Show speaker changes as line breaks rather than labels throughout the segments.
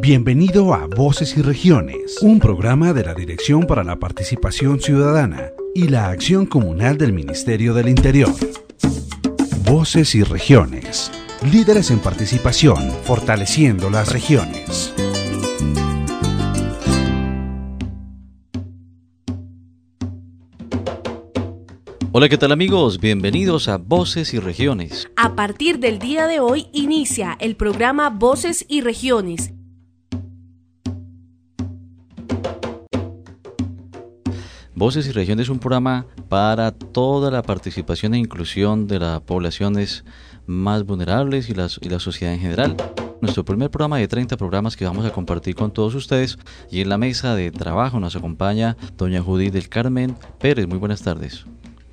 Bienvenido a Voces y Regiones, un programa de la Dirección para la Participación Ciudadana y la Acción Comunal del Ministerio del Interior. Voces y Regiones, líderes en participación, fortaleciendo las regiones.
Hola, ¿qué tal amigos? Bienvenidos a Voces y Regiones.
A partir del día de hoy inicia el programa Voces y Regiones.
Voces y Regiones es un programa para toda la participación e inclusión de las poblaciones más vulnerables y la sociedad en general. Nuestro primer programa de 30 programas que vamos a compartir con todos ustedes, y en la mesa de trabajo nos acompaña doña Judith del Carmen Pérez. Muy buenas tardes.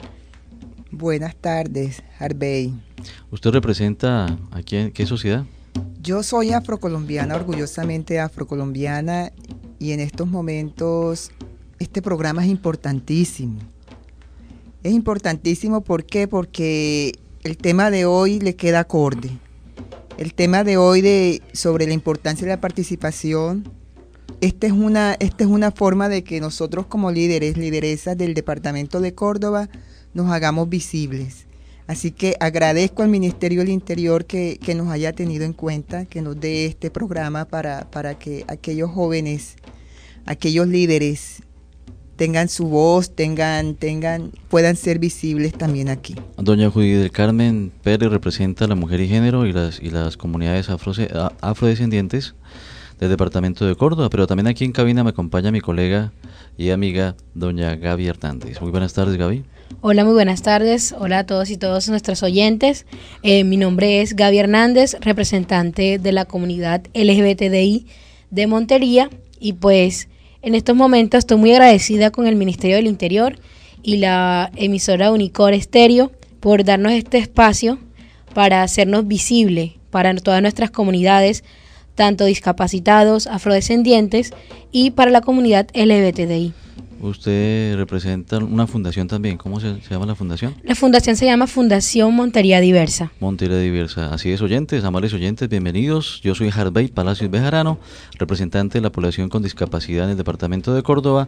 Buenas tardes, Harvey.
¿Usted representa a qué sociedad?
Yo soy afrocolombiana, orgullosamente afrocolombiana, y en estos momentos este programa es importantísimo. Es importantísimo, ¿por qué? Porque el tema de hoy le queda acorde. El tema de hoy sobre la importancia de la participación, esta es una forma de que nosotros como lideresas del Departamento de Córdoba nos hagamos visibles. Así que agradezco al Ministerio del Interior que nos haya tenido en cuenta, que nos dé este programa para que aquellos jóvenes, aquellos líderes tengan su voz, puedan ser visibles también aquí.
Doña Judith del Carmen Pérez representa a la mujer y género y las comunidades afrodescendientes del departamento de Córdoba, pero también aquí en cabina me acompaña mi colega y amiga doña Gaby Hernández. Muy buenas tardes, Gaby.
Hola, muy buenas tardes. Hola a todos y todas nuestros oyentes. Mi nombre es Gaby Hernández, representante de la comunidad LGBTI de Montería, y pues en estos momentos estoy muy agradecida con el Ministerio del Interior y la emisora Unicor Estéreo por darnos este espacio para hacernos visible para todas nuestras comunidades, tanto discapacitados, afrodescendientes y para la comunidad LGBTI.
Usted representa una fundación también. ¿Cómo se llama la fundación?
La fundación se llama Fundación Montería Diversa.
Montería Diversa. Así es, oyentes, amables oyentes, bienvenidos. Yo soy Harvey Palacios Bejarano, representante de la población con discapacidad en el departamento de Córdoba.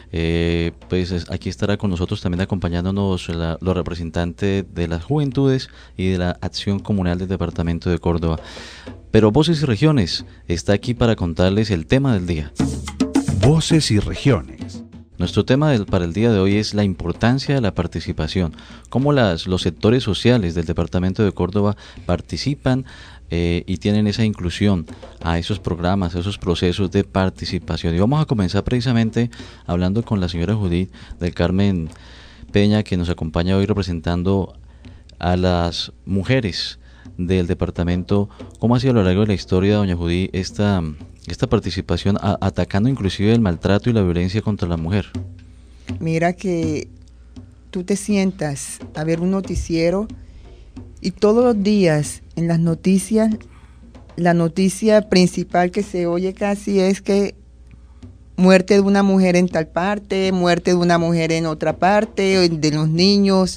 Pues aquí estará con nosotros también acompañándonos los representantes de las juventudes y de la acción comunal del departamento de Córdoba. Pero Voces y Regiones está aquí para contarles el tema del día.
Voces y Regiones.
Nuestro tema para el día de hoy es la importancia de la participación, cómo los sectores sociales del departamento de Córdoba participan y tienen esa inclusión a esos programas, a esos procesos de participación. Y vamos a comenzar precisamente hablando con la señora Judith del Carmen Peña, que nos acompaña hoy representando a las mujeres del departamento. ¿Cómo ha sido a lo largo de la historia, doña Judith, esta participación atacando inclusive el maltrato y la violencia contra la mujer?
Mira que tú te sientas a ver un noticiero y todos los días en las noticias, la noticia principal que se oye casi es que muerte de una mujer en tal parte, muerte de una mujer en otra parte, de los niños.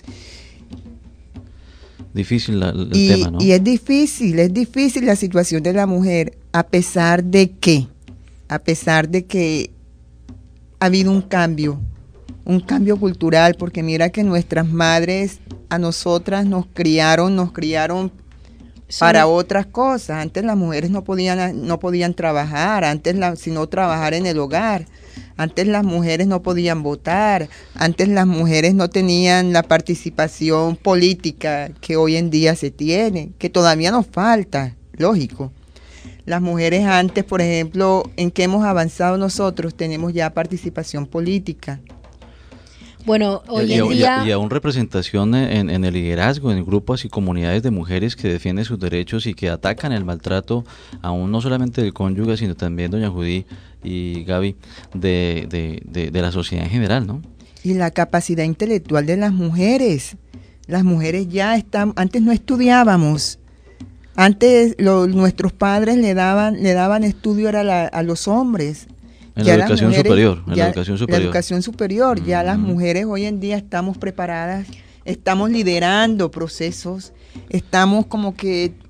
Difícil el tema, ¿no?
Y es difícil la situación de la mujer, a pesar de que ha habido un cambio cultural, porque mira que nuestras madres a nosotras nos criaron para otras cosas. Antes las mujeres no podían trabajar, sino trabajar en el hogar. Antes las mujeres no podían votar, antes las mujeres no tenían la participación política que hoy en día se tiene, que todavía nos falta, lógico. Las mujeres antes, por ejemplo, ¿en qué hemos avanzado nosotros? Tenemos ya participación política.
Bueno, hoy en día...
Y aún representación en el liderazgo, en grupos y comunidades de mujeres que defienden sus derechos y que atacan el maltrato, aún no solamente del cónyuge, sino también, doña Judith y Gaby, de la sociedad en general, ¿no? Y
la capacidad intelectual de las mujeres. Las mujeres ya están... Antes no estudiábamos. Antes nuestros padres le daban estudio a los hombres.
En la educación superior.
Ya las mujeres hoy en día estamos preparadas, estamos liderando procesos, estamos como que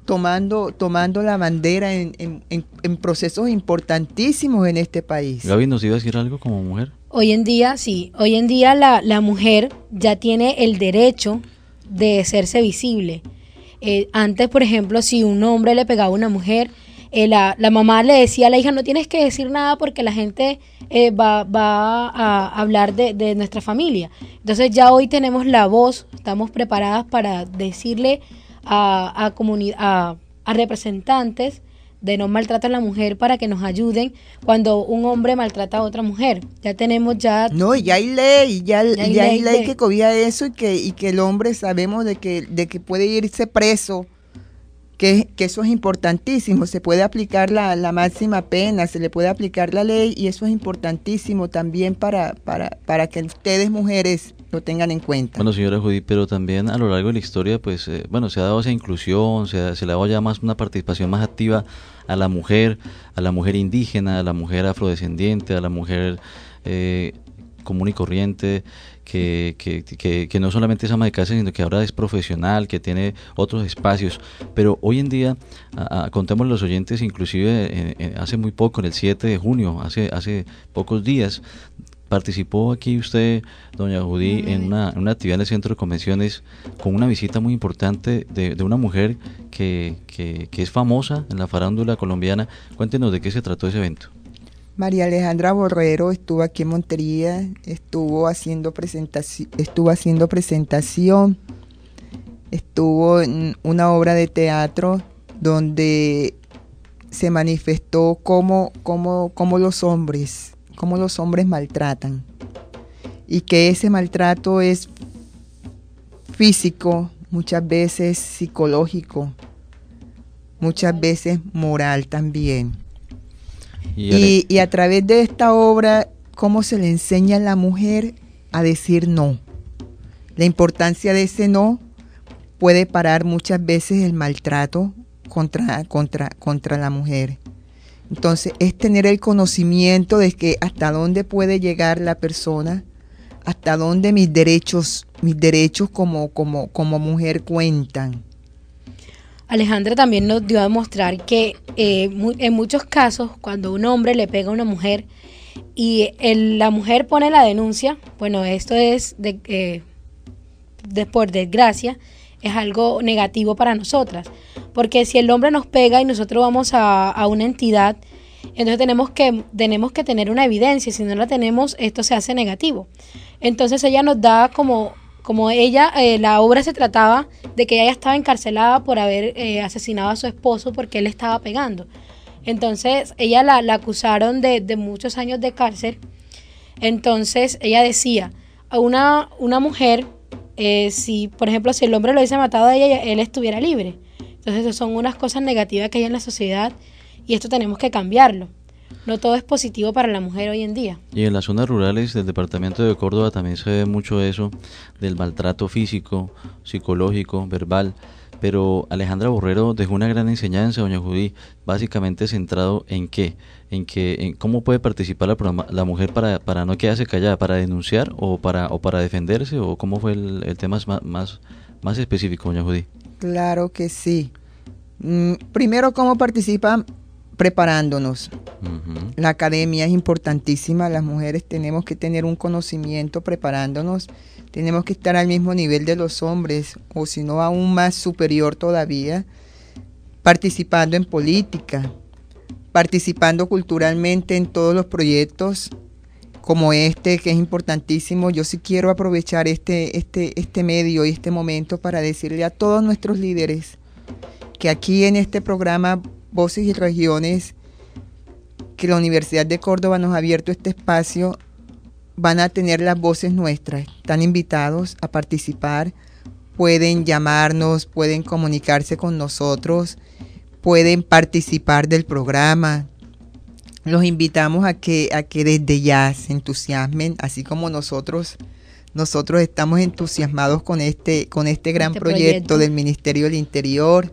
tomando la bandera en procesos importantísimos en este país.
Gaby, ¿nos iba a decir algo como mujer?
Hoy en día, sí, hoy en día la mujer ya tiene el derecho de hacerse visible. Antes, por ejemplo, si un hombre le pegaba a una mujer, la mamá le decía a la hija, no tienes que decir nada porque la gente va a hablar de nuestra familia. Entonces ya hoy tenemos la voz, estamos preparadas para decirle a representantes de no maltratar a la mujer para que nos ayuden cuando un hombre maltrata a otra mujer. Ya tenemos
No, ya hay ley, ya hay ley que cobija eso y que el hombre sabemos de que puede irse preso, que eso es importantísimo. Se puede aplicar la máxima pena, se le puede aplicar la ley y eso es importantísimo también para que ustedes mujeres lo tengan en cuenta.
Bueno, señora Judy, pero también a lo largo de la historia, pues, se ha dado esa inclusión, se le ha dado ya más una participación más activa a la mujer indígena, a la mujer afrodescendiente, a la mujer común y corriente, que no solamente es ama de casa, sino que ahora es profesional, que tiene otros espacios. Pero hoy en día, contemos los oyentes, inclusive hace muy poco, en el 7 de junio, hace pocos días, participó aquí usted, doña Judy, en una actividad en el Centro de Convenciones con una visita muy importante de una mujer que es famosa en la farándula colombiana. Cuéntenos de qué se trató ese evento.
María Alejandra Borrero estuvo aquí en Montería, estuvo haciendo presentación, estuvo en una obra de teatro donde se manifestó cómo los hombres maltratan y que ese maltrato es físico, muchas veces psicológico, muchas veces moral también. Y a través de esta obra, cómo se le enseña a la mujer a decir no. La importancia de ese no puede parar muchas veces el maltrato contra la mujer. Entonces, es tener el conocimiento de que hasta dónde puede llegar la persona, hasta dónde mis derechos como mujer cuentan.
Alejandra también nos dio a demostrar que en muchos casos, cuando un hombre le pega a una mujer y la mujer pone la denuncia, bueno, esto es por desgracia, es algo negativo para nosotras, porque si el hombre nos pega y nosotros vamos a una entidad, entonces tenemos que tener una evidencia, si no la tenemos, esto se hace negativo. Entonces ella nos da como ella, la obra se trataba de que ella estaba encarcelada por haber asesinado a su esposo porque él le estaba pegando. Entonces ella la acusaron de muchos años de cárcel. Entonces ella decía, a una mujer, si por ejemplo si el hombre lo hubiese matado a ella, él estuviera libre. Entonces son unas cosas negativas que hay en la sociedad y esto tenemos que cambiarlo. No todo es positivo para la mujer hoy en día.
Y en las zonas rurales del departamento de Córdoba también se ve mucho eso del maltrato físico, psicológico, verbal. Pero Alejandra Borrero dejó una gran enseñanza, doña Judy, básicamente centrado en qué, en cómo puede participar la mujer para no quedarse callada, para denunciar o para defenderse, o cómo fue el tema más específico, doña Judy.
Claro que sí. Primero, ¿cómo participan? Preparándonos. Uh-huh. La academia es importantísima, las mujeres tenemos que tener un conocimiento preparándonos, tenemos que estar al mismo nivel de los hombres, o si no aún más superior todavía, participando en política, participando culturalmente en todos los proyectos como este, que es importantísimo. Yo sí quiero aprovechar este medio y este momento para decirle a todos nuestros líderes que aquí en este programa Voces y Regiones, que la Universidad de Córdoba nos ha abierto este espacio, van a tener las voces nuestras. Están invitados a participar, pueden llamarnos, pueden comunicarse con nosotros, pueden participar del programa. Los invitamos a que desde ya se entusiasmen, así como nosotros estamos entusiasmados con este gran proyecto del Ministerio del Interior.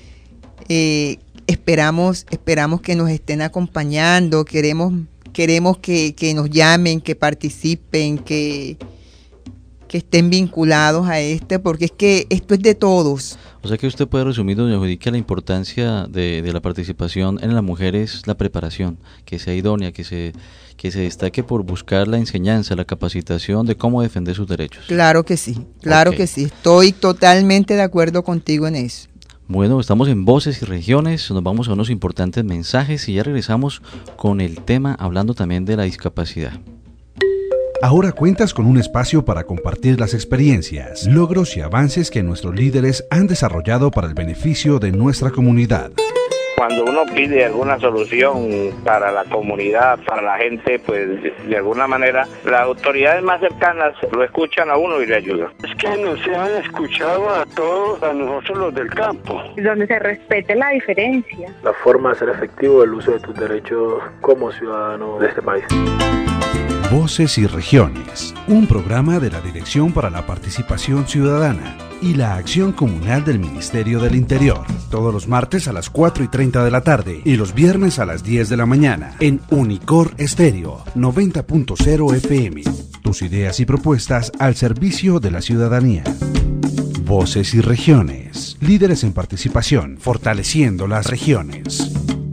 Esperamos que nos estén acompañando, queremos que nos llamen, que participen, que estén vinculados a porque es que esto es de todos.
O sea que usted puede resumir, doña Judy, que la importancia de la participación en la mujer es la preparación, que sea idónea, que se destaque por buscar la enseñanza, la capacitación de cómo defender sus derechos.
Claro que sí, claro que sí. Estoy totalmente de acuerdo contigo en eso.
Bueno, estamos en Voces y Regiones, nos vamos a unos importantes mensajes y ya regresamos con el tema hablando también de la discapacidad.
Ahora cuentas con un espacio para compartir las experiencias, logros y avances que nuestros líderes han desarrollado para el beneficio de nuestra comunidad.
Cuando uno pide alguna solución para la comunidad, para la gente, pues de alguna manera las autoridades más cercanas lo escuchan a uno y le ayudan.
Es que nos han escuchado a todos, a nosotros los del campo.
Donde se respete la diferencia.
La forma de hacer efectivo el uso de tus derechos como ciudadano de este país.
Voces y Regiones, un programa de la Dirección para la Participación Ciudadana y la Acción Comunal del Ministerio del Interior. Todos los martes a las 4:30 de la tarde y los viernes a las 10 de la mañana en Unicor Estéreo 90.0 FM. Tus ideas y propuestas al servicio de la ciudadanía. Voces y Regiones, líderes en participación, fortaleciendo las regiones.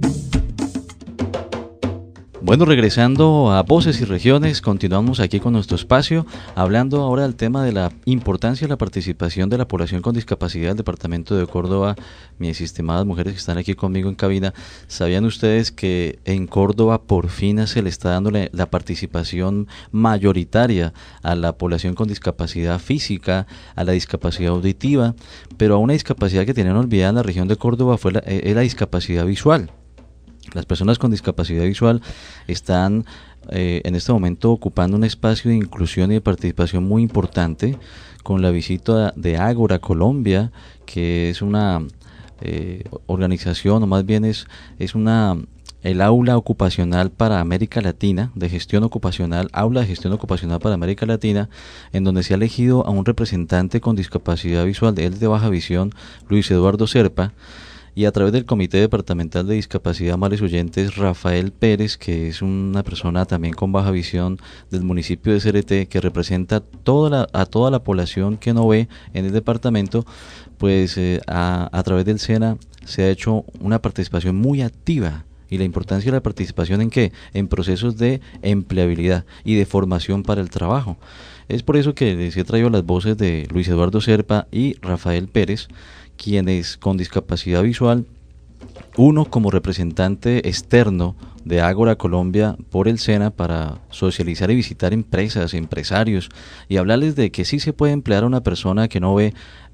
Bueno, regresando a Voces y Regiones, continuamos aquí con nuestro espacio, hablando ahora del tema de la importancia de la participación de la población con discapacidad del departamento de Córdoba. Mis estimadas mujeres que están aquí conmigo en cabina, ¿sabían ustedes que en Córdoba por fin se le está dando la participación mayoritaria a la población con discapacidad física, a la discapacidad auditiva, pero a una discapacidad que tenían olvidada en la región de Córdoba es la discapacidad visual? Las personas con discapacidad visual están en este momento ocupando un espacio de inclusión y de participación muy importante con la visita de Ágora Colombia, que es una organización, o más bien es el aula ocupacional para América Latina, de gestión ocupacional, aula de gestión ocupacional para América Latina, en donde se ha elegido a un representante con discapacidad visual, él de baja visión, Luis Eduardo Serpa, y a través del Comité Departamental de Discapacidad Amables Oyentes, Rafael Pérez, que es una persona también con baja visión del municipio de Cereté, que representa a toda la población que no ve en el departamento, pues a través del SENA se ha hecho una participación muy activa. Y la importancia de la participación ¿en qué? En procesos de empleabilidad y de formación para el trabajo. Es por eso que les he traído las voces de Luis Eduardo Serpa y Rafael Pérez, quienes con discapacidad visual, uno como representante externo de Ágora Colombia por el SENA para socializar y visitar empresas, empresarios y hablarles de que sí se puede emplear a una persona que no ve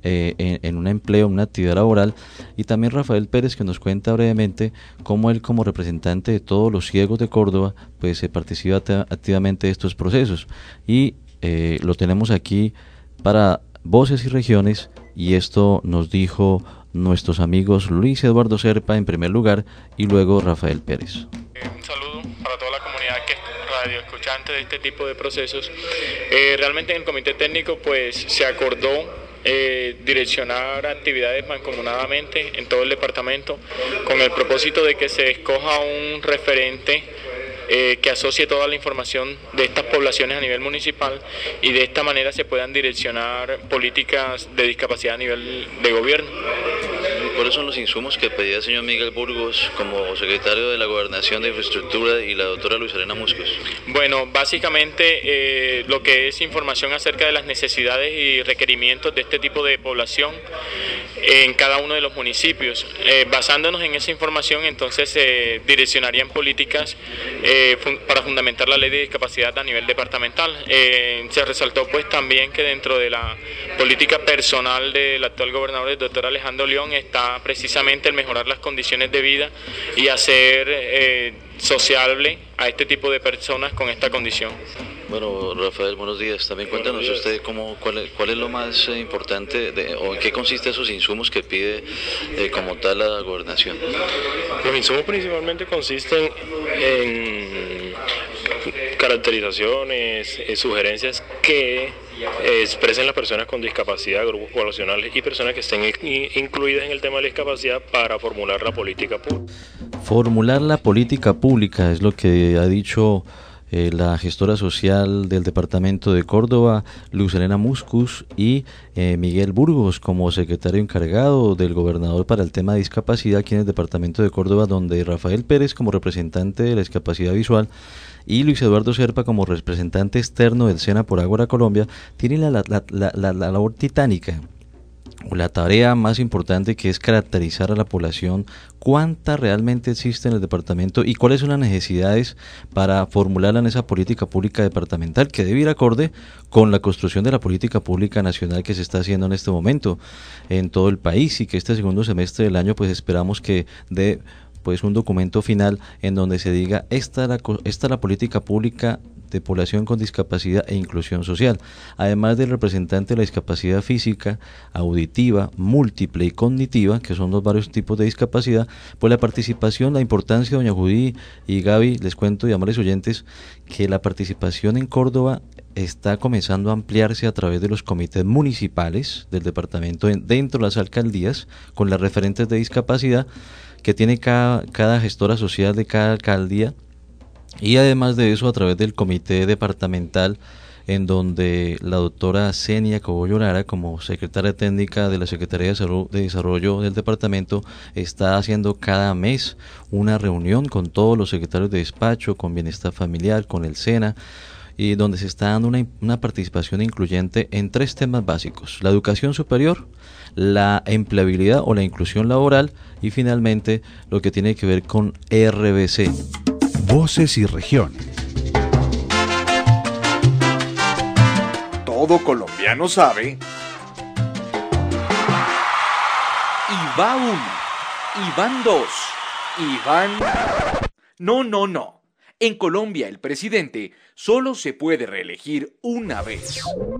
en un empleo, en una actividad laboral, y también Rafael Pérez, que nos cuenta brevemente cómo él como representante de todos los ciegos de Córdoba pues se participa activamente de estos procesos y lo tenemos aquí para Voces y Regiones, y esto nos dijo nuestros amigos Luis Eduardo Serpa en primer lugar y luego Rafael Pérez.
Un saludo para toda la comunidad que es radio escuchante de este tipo de procesos. Realmente en el comité técnico pues se acordó direccionar actividades mancomunadamente en todo el departamento con el propósito de que se escoja un referente que asocie toda la información de estas poblaciones a nivel municipal y de esta manera se puedan direccionar políticas de discapacidad a nivel de gobierno.
¿Cuáles son los insumos que pedía el señor Miguel Burgos como secretario de la Gobernación de Infraestructura y la doctora Luis Elena Muscos?
Bueno, básicamente lo que es información acerca de las necesidades y requerimientos de este tipo de población en cada uno de los municipios. Basándonos en esa información, entonces se direccionarían políticas para fundamentar la ley de discapacidad a nivel departamental. Se resaltó pues también que dentro de la política personal del actual gobernador, el doctor Alejandro León, está precisamente el mejorar las condiciones de vida y hacer sociable a este tipo de personas con esta condición.
Bueno, Rafael, buenos días. También cuéntanos usted cuál es lo más importante o en qué consiste esos insumos que pide como tal la gobernación.
Los insumos principalmente consisten en caracterizaciones, sugerencias que expresen las personas con discapacidad, grupos poblacionales y personas que estén incluidas en el tema de la discapacidad para formular la política pública.
Formular la política pública es lo que ha dicho la gestora social del departamento de Córdoba, Luz Helena Muscus, y Miguel Burgos como secretario encargado del gobernador para el tema de discapacidad aquí en el departamento de Córdoba, donde Rafael Pérez como representante de la discapacidad visual y Luis Eduardo Serpa como representante externo del SENA por Ágora Colombia tienen la labor titánica, o la tarea más importante, que es caracterizar a la población cuánta realmente existe en el departamento y cuáles son las necesidades para formularla en esa política pública departamental que debe ir acorde con la construcción de la política pública nacional que se está haciendo en este momento en todo el país, y que este segundo semestre del año pues esperamos que dé pues un documento final en donde se diga esta es la política pública de población con discapacidad e inclusión social. Además del representante de la discapacidad física, auditiva, múltiple y cognitiva, que son los varios tipos de discapacidad, pues la participación, la importancia, doña Judy y Gaby, les cuento, y amables oyentes, que la participación en Córdoba está comenzando a ampliarse a través de los comités municipales del departamento dentro de las alcaldías, con las referentes de discapacidad que tiene cada gestora social de cada alcaldía, y además de eso a través del comité departamental, en donde la doctora Zenia Cogollo Lara, como secretaria técnica de la Secretaría de Desarrollo del departamento, está haciendo cada mes una reunión con todos los secretarios de despacho, con Bienestar Familiar, con el SENA, y donde se está dando una participación incluyente en 3 temas básicos: la educación superior, la empleabilidad o la inclusión laboral, y finalmente lo que tiene que ver con RBC.
Voces y regiones.
Todo colombiano sabe. Y va uno, y van dos, y van... No. En Colombia el presidente solo se puede reelegir una vez.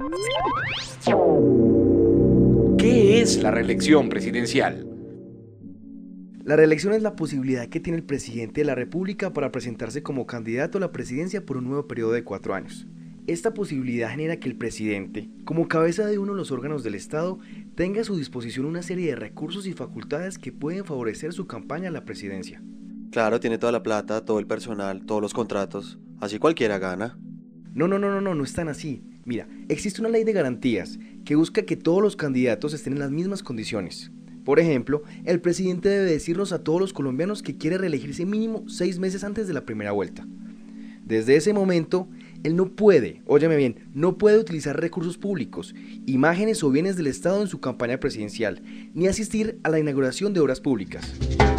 ¿Qué es la reelección presidencial?
La reelección es la posibilidad que tiene el presidente de la República para presentarse como candidato a la presidencia por un nuevo periodo de 4 años. Esta posibilidad genera que el presidente, como cabeza de uno de los órganos del Estado, tenga a su disposición una serie de recursos y facultades que pueden favorecer su campaña a la presidencia.
Claro, tiene toda la plata, todo el personal, todos los contratos, así cualquiera gana.
No es tan así. Mira, existe una ley de garantías que busca que todos los candidatos estén en las mismas condiciones. Por ejemplo, el presidente debe decirnos a todos los colombianos que quiere reelegirse mínimo 6 meses antes de la primera vuelta. Desde ese momento, él no puede, óyeme bien, no puede utilizar recursos públicos, imágenes o bienes del Estado en su campaña presidencial, ni asistir a la inauguración de obras públicas.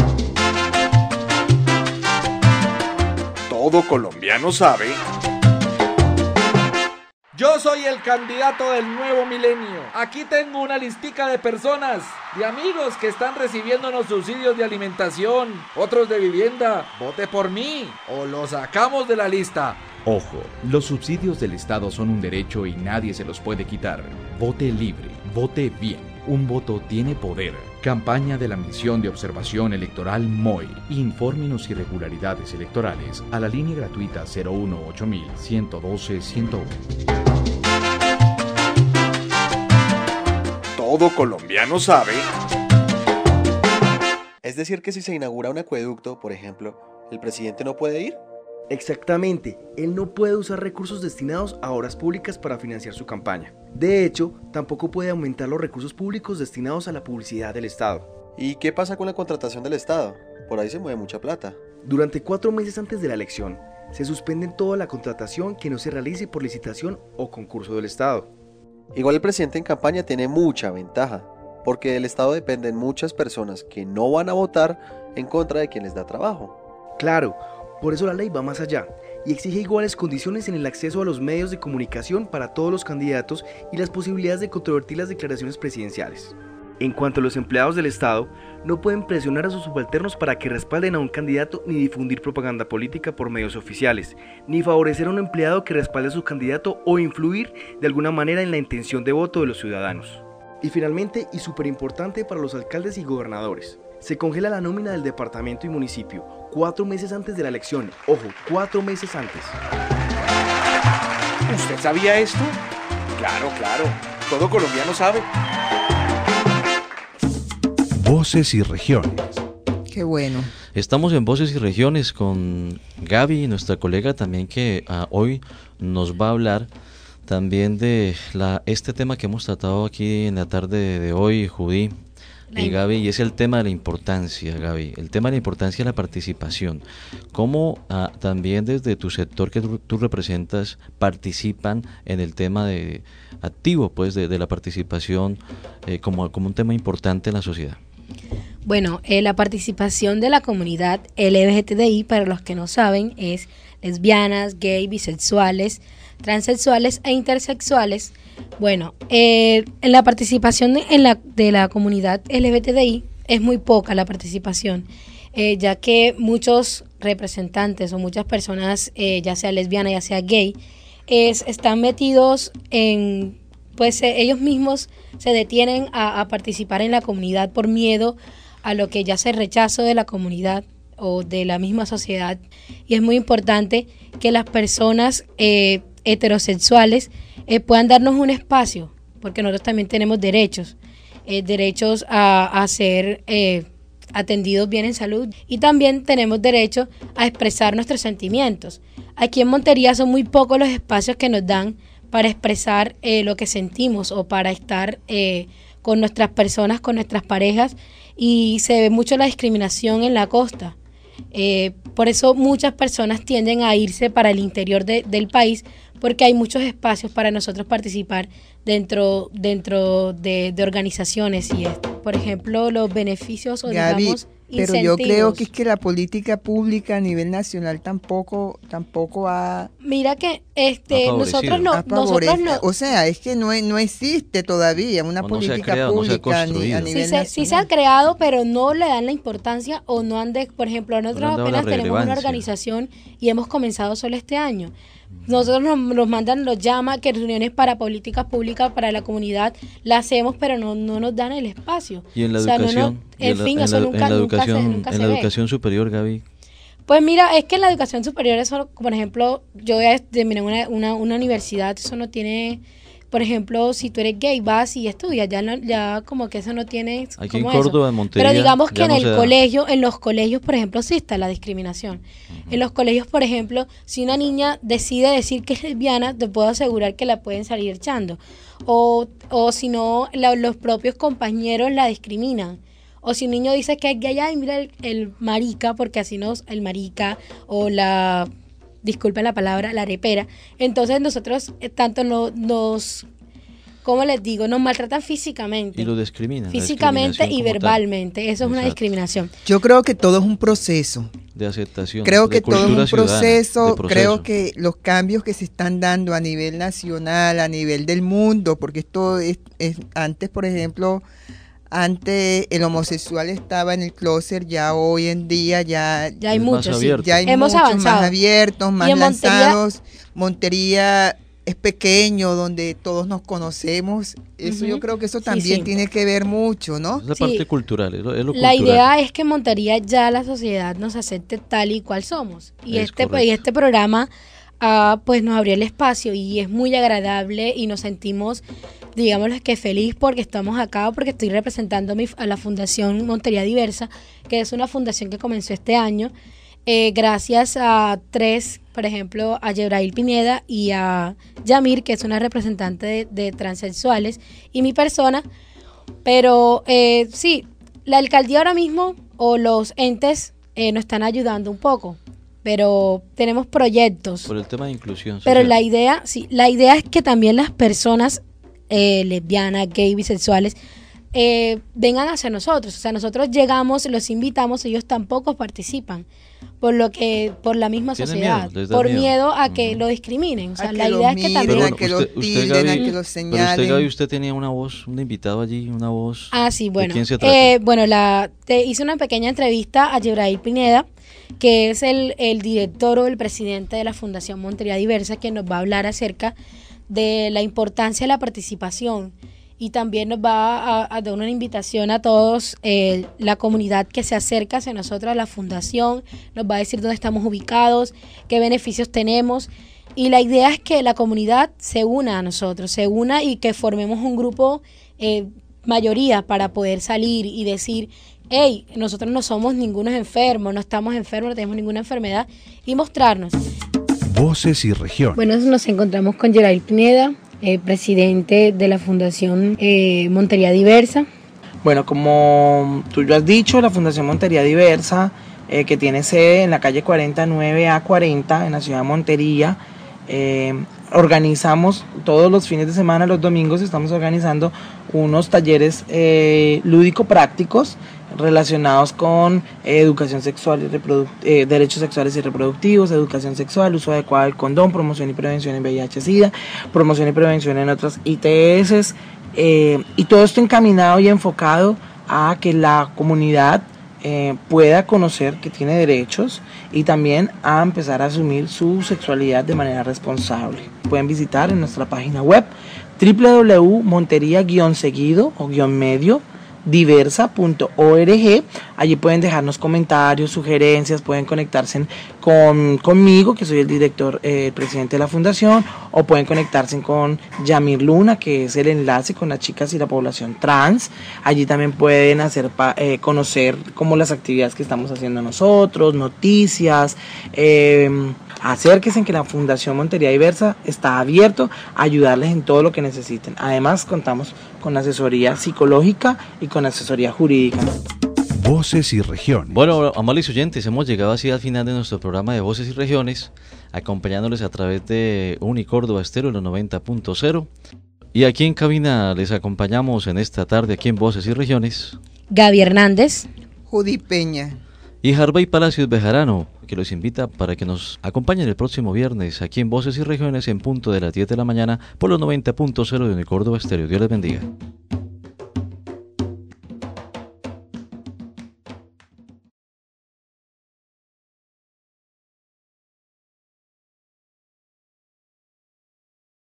Todo colombiano sabe.
Yo soy el candidato del nuevo milenio. Aquí tengo una listica de personas, de amigos que están recibiendo unos subsidios de alimentación, otros de vivienda. Vote por mí o lo sacamos de la lista.
Ojo, los subsidios del Estado son un derecho y nadie se los puede quitar. Vote libre, vote bien. Un voto tiene poder. Campaña de la Misión de Observación Electoral MOE. Infórmenos irregularidades electorales a la línea gratuita 018-112-101.
Todo colombiano sabe.
Es decir, que si se inaugura un acueducto, por ejemplo, ¿el presidente no puede ir?
Exactamente, él no puede usar recursos destinados a obras públicas para financiar su campaña. De hecho, tampoco puede aumentar los recursos públicos destinados a la publicidad del Estado.
¿Y qué pasa con la contratación del Estado? Por ahí se mueve mucha plata.
Durante 4 meses antes de la elección, se suspende toda la contratación que no se realice por licitación o concurso del Estado.
Igual el presidente en campaña tiene mucha ventaja, porque del Estado dependen muchas personas que no van a votar en contra de quien les da trabajo.
Claro, por eso la ley va más allá y exige iguales condiciones en el acceso a los medios de comunicación para todos los candidatos y las posibilidades de controvertir las declaraciones presidenciales. En cuanto a los empleados del Estado, no pueden presionar a sus subalternos para que respalden a un candidato ni difundir propaganda política por medios oficiales, ni favorecer a un empleado que respalde a su candidato o influir de alguna manera en la intención de voto de los ciudadanos. Y finalmente, y súper importante para los alcaldes y gobernadores, se congela la nómina del departamento y municipio 4 meses antes de la elección. Ojo, 4 meses antes.
¿Usted sabía esto? Claro. Todo colombiano sabe.
Voces y regiones.
Qué bueno.
Estamos en Voces y Regiones con Gaby, nuestra colega también, que hoy nos va a hablar también de este tema que hemos tratado aquí en la tarde de hoy, Judy y Gaby, y es el tema de la importancia, Gaby, el tema de la importancia de la participación. ¿Cómo también desde tu sector que tú representas participan en el tema de activo, pues, de la participación como un tema importante en la sociedad?
Bueno, la participación de la comunidad LGBTI, para los que no saben, es lesbianas, gay, bisexuales, transexuales e intersexuales. Bueno, la participación de la comunidad LGBTI es muy poca la participación, ya que muchos representantes o muchas personas, ya sea lesbiana, ya sea gay, están metidos en, pues ellos mismos se detienen a participar en la comunidad por miedo a lo que ya sea rechazo de la comunidad o de la misma sociedad. Y es muy importante que las personas heterosexuales puedan darnos un espacio, porque nosotros también tenemos derechos a ser atendidos bien en salud, y también tenemos derecho a expresar nuestros sentimientos. Aquí en Montería son muy pocos los espacios que nos dan para expresar lo que sentimos o para estar con nuestras personas, con nuestras parejas, y se ve mucho la discriminación en la costa. Por eso muchas personas tienden a irse para el interior del país, porque hay muchos espacios para nosotros participar dentro de organizaciones y por ejemplo, los beneficios o
Gaby,
digamos
pero
incentivos.
yo creo que es que la política pública a nivel nacional tampoco ha...
Mira que nosotros no,
o sea, es que no existe todavía una política pública a nivel nacional.
Sí se ha creado, pero no le dan la importancia o no han por ejemplo, nosotros apenas tenemos una organización y hemos comenzado solo este año. Nosotros nos llama que reuniones para políticas públicas para la comunidad las hacemos, pero no nos dan el espacio.
¿Y en la educación?
Nunca se ve.
Educación superior, Gaby?
Pues mira, es que en la educación superior, eso, por ejemplo, yo ya terminé una universidad, eso no tiene... Por ejemplo, si tú eres gay, vas y estudias, ya como que eso no tiene...
Aquí en Córdoba, en Montería...
Pero digamos que en los colegios, por ejemplo, sí está la discriminación. En los colegios, por ejemplo, si una niña decide decir que es lesbiana, te puedo asegurar que la pueden salir echando. O si no, los propios compañeros la discriminan. O si un niño dice que es gay, ay, mira el marica, porque así el marica o la... disculpen la palabra, la arepera. Entonces nosotros tanto ¿cómo les digo? Nos maltratan físicamente.
Y lo discriminan.
Físicamente y verbalmente. Eso es una discriminación.
Yo creo que todo es un proceso.
De aceptación.
Creo que todo es un proceso.
Ciudadana.
Creo que los cambios que se están dando a nivel nacional, a nivel del mundo, porque esto es antes, por ejemplo... Antes el homosexual estaba en el closet, ya hoy en día ya
hay muchos,
ya hay
hemos
muchos
avanzado.
Más abiertos, más lanzados. Montería es pequeño, donde todos nos conocemos. Eso yo creo que eso también tiene que ver mucho, ¿no?
Es la parte cultural, es lo cultural.
La idea es que en Montería ya la sociedad nos acepte tal y cual somos. Y este programa pues nos abrió el espacio y es muy agradable y nos sentimos, digámoslo que feliz porque estamos acá, porque estoy representando a la Fundación Montería Diversa, que es una fundación que comenzó este año, gracias a por ejemplo, a Yebrail Pineda y a Yamir, que es una representante de transexuales, y mi persona. Pero sí, la alcaldía ahora mismo o los entes nos están ayudando un poco, pero tenemos proyectos.
Por el tema de inclusión.
Pero la idea es que también las personas lesbianas, gay, bisexuales, vengan hacia nosotros. O sea, nosotros llegamos, los invitamos, ellos tampoco participan, por la misma sociedad, por miedo a que lo discriminen. O sea, la idea es que también...
a que los tilden, a que los señalen.
Pero usted, Gaby, usted tenía una voz, un invitado allí, una voz...
Ah, sí, bueno.
¿De quién se trata?
Te hice una pequeña entrevista a Yebrail Pineda, que es el director o el presidente de la Fundación Montería Diversa, que nos va a hablar acerca de la importancia de la participación, y también nos va a dar una invitación a todos, la comunidad que se acerca hacia nosotros a la fundación, nos va a decir dónde estamos ubicados, qué beneficios tenemos, y la idea es que la comunidad se una a nosotros, y que formemos un grupo mayoría para poder salir y decir hey, nosotros no somos ningunos enfermos, no estamos enfermos, no tenemos ninguna enfermedad, y mostrarnos.
Voces y regiones.
Bueno, nos encontramos con Gerald Pineda, presidente de la Fundación Montería Diversa.
Bueno, como tú ya has dicho, la Fundación Montería Diversa, que tiene sede en la calle 49A40 en la ciudad de Montería, organizamos todos los fines de semana, los domingos, estamos organizando unos talleres lúdico-prácticos relacionados con educación sexual y derechos sexuales y reproductivos, educación sexual, uso adecuado del condón, promoción y prevención en VIH-Sida, promoción y prevención en otras ITS, y todo esto encaminado y enfocado a que la comunidad pueda conocer que tiene derechos y también a empezar a asumir su sexualidad de manera responsable. Pueden visitar en nuestra página web www.montería-seguido o -medio diversa.org. Allí pueden dejarnos comentarios, sugerencias, pueden conectarse conmigo, que soy el director, el presidente de la fundación, o pueden conectarse con Yamir Luna, que es el enlace con las chicas y la población trans. Allí también pueden hacer conocer como las actividades que estamos haciendo nosotros, noticias. Acérquense, en que la Fundación Montería Diversa está abierto a ayudarles en todo lo que necesiten. Además, contamos con asesoría psicológica y con asesoría jurídica.
Voces y regiones.
Bueno, amables oyentes, hemos llegado así al final de nuestro programa de Voces y Regiones, acompañándoles a través de Unicórdoba Estéreo, los 90.0. Y aquí en cabina les acompañamos en esta tarde, aquí en Voces y Regiones,
Gaby Hernández,
Judy Peña
y Harvey Palacios Bejarano, que los invita para que nos acompañen el próximo viernes aquí en Voces y Regiones en punto de las 10 de la mañana por los 90.0 de Unicórdoba Estéreo. Dios les bendiga.